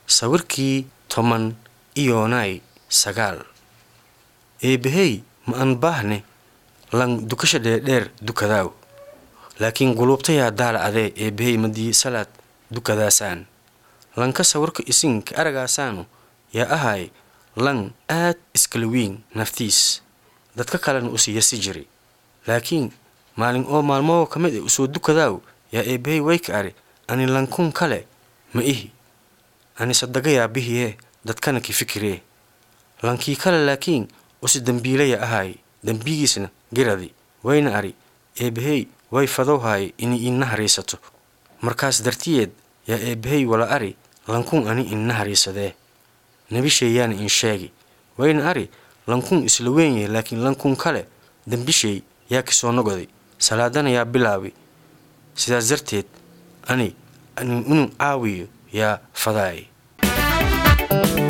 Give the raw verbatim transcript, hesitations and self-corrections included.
sawirkii toban iyoonay sagaal. Eebbahey ma aan baahne lan dukasha dheer dukadaaw, laakiin gulubtaya daala adee eebbahey madii salaad dukadaasaan. Lanka sawirka isin ka aragaasaanu yaa ahay lan aad iskala weyn naftiis, dadka kalena usii yasi jiri. Laakiin maalin oo maalmoo ka mid usoo dukadaaw yaa eebbahey way ka ari ani lankun kale ma ihi, ani sadagayaa bihiyee dadkana ki fikiree. Lankii kale laakiin usi dambiilaya ahay dambigiisna giradi wayna ari eebbahey way fadowhaay ini ina hariisato. Markaas dartiyeed yaa eebbahey wala ari lankun ani ina hariisadee. Nabisheeyaana in sheegi wayna ari lankun isla weynye, laakiin lankun kale dambishay yaa kisoo nogoday salaadana yaa bilaabi. Sidaas darteed ani ani unu caawiyo yaa fadaay.